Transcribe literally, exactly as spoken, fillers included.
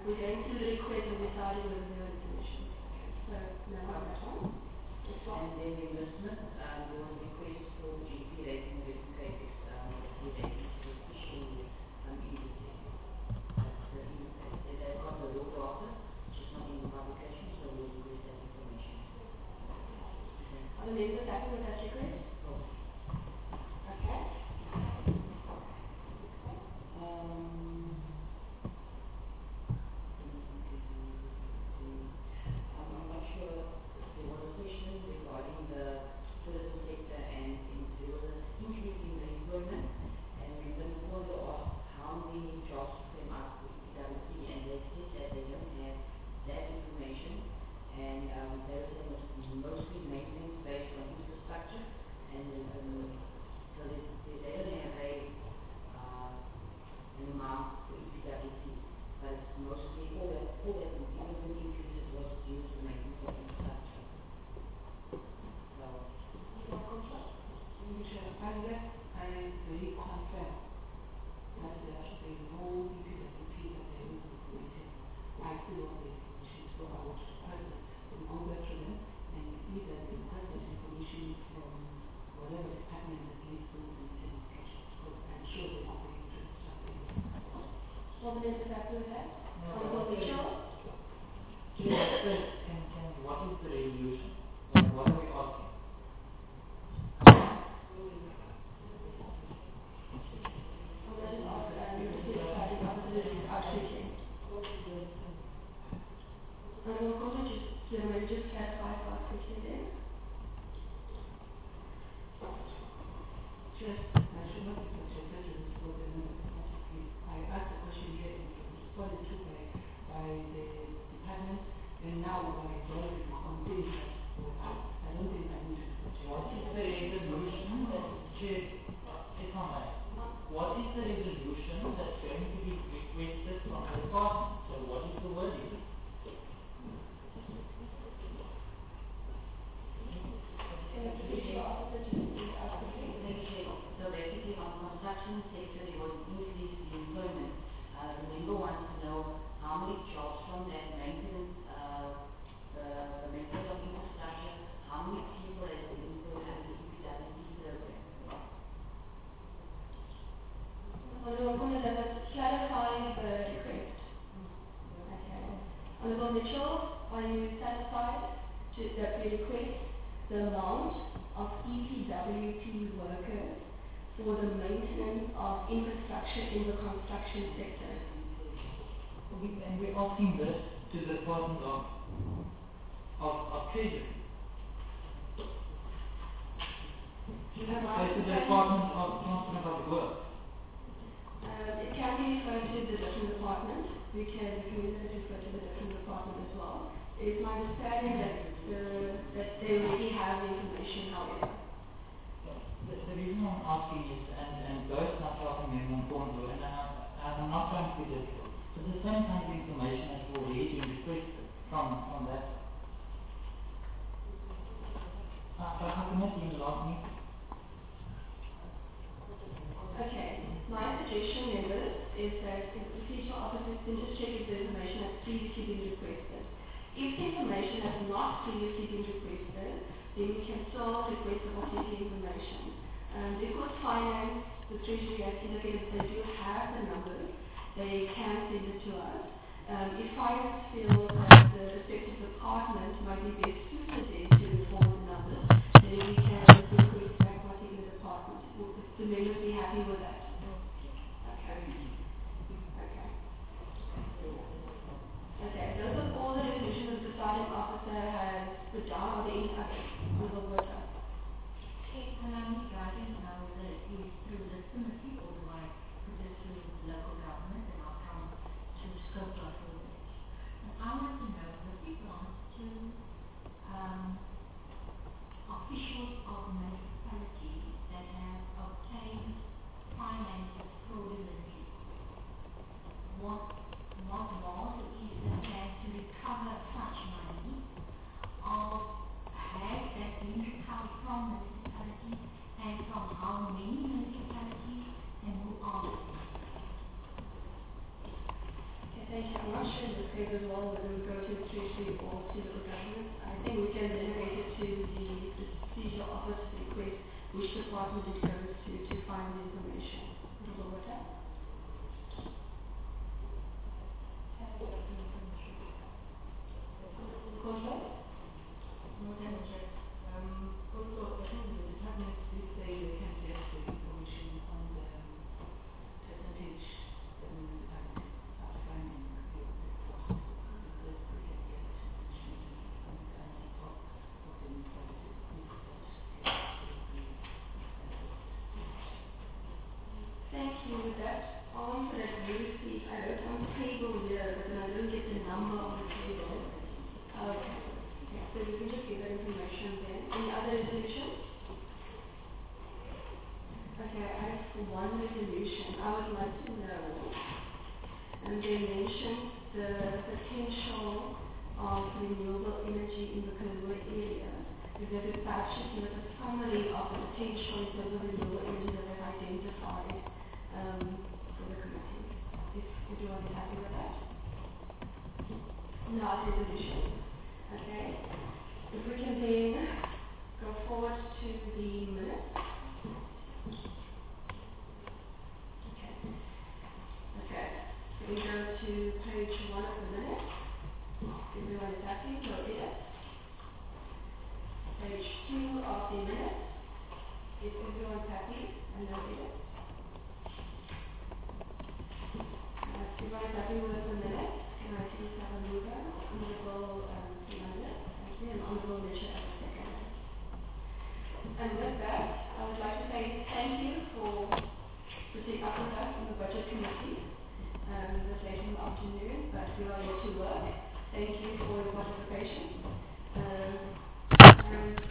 we're going through the request and deciding whether there is permission. So, now on that one. Next one. And then the enlistment, um, there was a request for the G P rating verificated, um, the rating to officially um, indicate. The, the, they've got the raw data, just not in the publication, so we'll request that information. Are the members happy with that request? Oh. Okay. Um, I'm not sure. There was a question regarding the tourism sector and there was an increase in the employment, and we then wanted to ask how many jobs came up with P W C, and they said that they don't have that information, and um, they were saying it's mostly maintenance based on infrastructure, and um, so they, they, they don't have a uh, an amount for P W C, but it's mostly all that all that even the increases was due to maintenance of infrastructure. And that I am very confident that there should be no E P W P that there is information. I still want the information, so I want to request it from all that to them, and either they request that information from whatever department that needs those information, because I'm sure they will be able to extract it. All the members happy with that? No, Honorable Mitchell? Chair, can, can, what is the resolution? What, what are we asking? Honorable Court, just, gentlemen, just clarify for us quickly then. Just, I should not be subjected to this for the minutes. I asked the question here and it was responded to by, by the department, and now by Dorothy on things that were asked. I don't think I need to be subjected. What is the resolution that, Chair, if I may, what is the resolution that's going to be requested from the department? So what is the wording? So basically on construction sector there was an increase in employment. Uh, the member wants to know how many jobs from that maintenance, uh, the, the maintenance of infrastructure, how many people has been employed under the E P W C program. Honorable Court, does that clarify the request? Okay. Honorable Mitchell, are you satisfied to, that we request the amount of E P W P workers for the maintenance of infrastructure in the construction sector? We, and we're asking this to the Department of, of, of Treasury. Do you have So to the Department of Transport and Public Works. Uh, it can be referred to the different department. We can recommend that it refer to the different department as well. It's my understanding that the, that they already have the information, however. The, the reason I'm asking is, and, and both myself and Member Mpondo, and I, I'm not trying to be difficult, but the same kind of information has already been requested from, from that. Uh, but how come it in the last meeting? Okay. My suggestion, members, is that the procedural officers can just check if the information has previously been requested. If the information has not previously been requested, then we can still request the completed information. Um, because finance, the Treasury has indicated they do have the numbers, they can send it to us. Um, if finance feels that the respective department might be best suited then to inform the numbers, then we can request that particular department. Would the members be happy with that? Okay. Okay. Okay, those are all the resolutions the presiding officer has put down. Are there any others? Honorable Water. Okay, and I'm regarding now whether it is through the committee or do I put it through local government, and I'll come to scope of it. And I want to know with regard to um, officials of municipalities that have obtained finances fraudulently, what what law is the plan to recover such money, or has that been recovered from municipalities, and from how many municipalities, and who are they? Okay, thank you. I'm not sure in this case as well whether we go to the Treasury or to the government. I think we can delegate it to the, the Seizure Office to request which department it goes to to find the information. Honorable Water? Court? Madam Chair, um, also, I think the department did say they can get the information on the percentage the municipalities are finding the cost, because they can get information on the annual cost of the municipalities if that is the Thank you. With that answer that you received, I wrote on the table here, but then I didn't get the number on the table. Okay. Okay. So you can just give that information then. Any other resolutions? Okay, I have one resolution. I would like to know, and they mentioned the potential of renewable energy in the Karoo area. Is that it perhaps should give us a summary of the potential in terms of renewable energy that they've identified um, for the committee? If everyone is happy with that? Not resolution. Okay. If we can then go forward to the minutes. Okay. Okay. So we go to page one of the minutes. Everyone is happy? No edit. Page two of the minutes. If everyone's happy and no edit. Uh, if everyone is happy with the minutes, can I please have a mover? Honorable um, Fernandez. Thank you. And Honorable Mitchell as a second. And with that, I would like to say thank you for sitting up with us in the Budget Committee um, this late in the afternoon, but we are here to work. Thank you for your participation. Um, and